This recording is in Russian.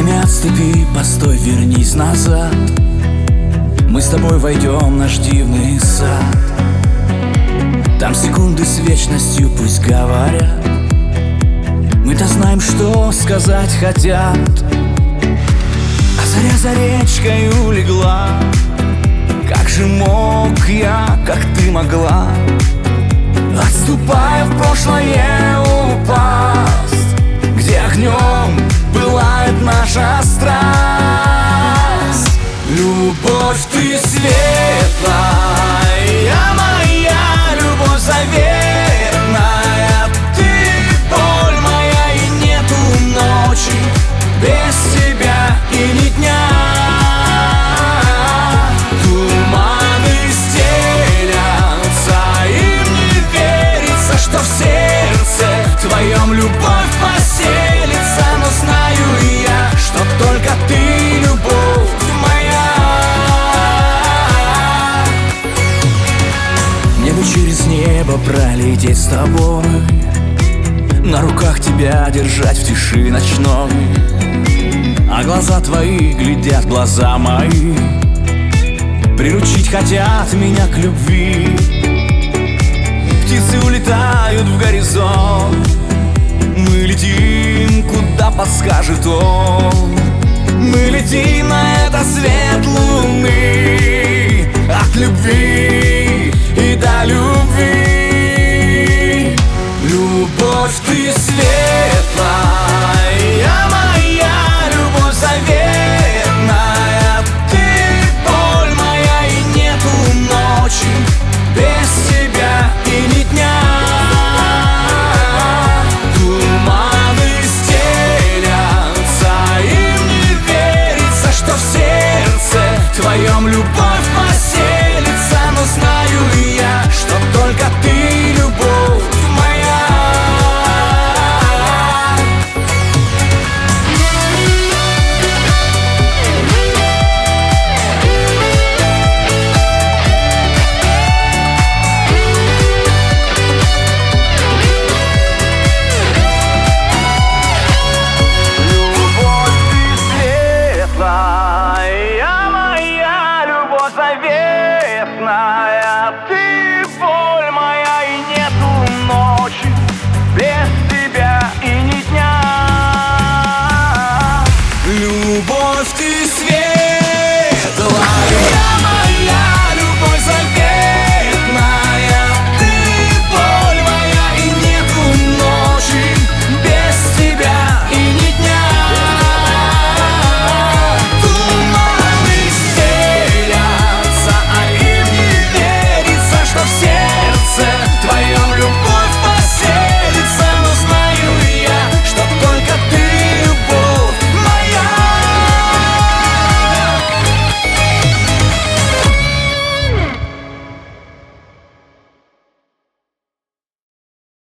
Время отступи, постой, вернись назад. Мы с тобой войдем в наш дивный сад. Там секунды с вечностью пусть говорят. Мы-то знаем, что сказать хотят. А заря за речкой улегла. Как же мог я, как ты могла, отступая в прошлое, упасть, где огнем пылает наша страсть. Любовь, ты светлая, моя любовь заветная. Ты боль моя, и нету ночи без тебя и ни дня. Туманы стелятся, им не верится, что в сердце твоем любовь поселится. Но знаю я, что только ты любовь моя. Мне бы через небо пролететь с тобой, на руках тебя держать в тиши ночной. А глаза твои глядят в глаза мои, приручить хотят меня к любви. Птицы улетают в горизонт, мы летим, куда подскажет он. Мы летим на этот свет луны, от любви и до любви. Любовь, ты светлая, моя любовь заветная. Ты боль моя, и нету ночи без тебя и ни дня. Туманы стелятся, им не верится, что в сердце твоем любовь поселится. Но знаю я, что только ты любовь моя. Ты боль моя, и нету ночи без тебя и ни дня. Любовь, ты светлая, моя любовь заветная. Ты боль моя, и нету ночи без тебя и ни дня. Туманы стелятся, а им не верится, что в сердце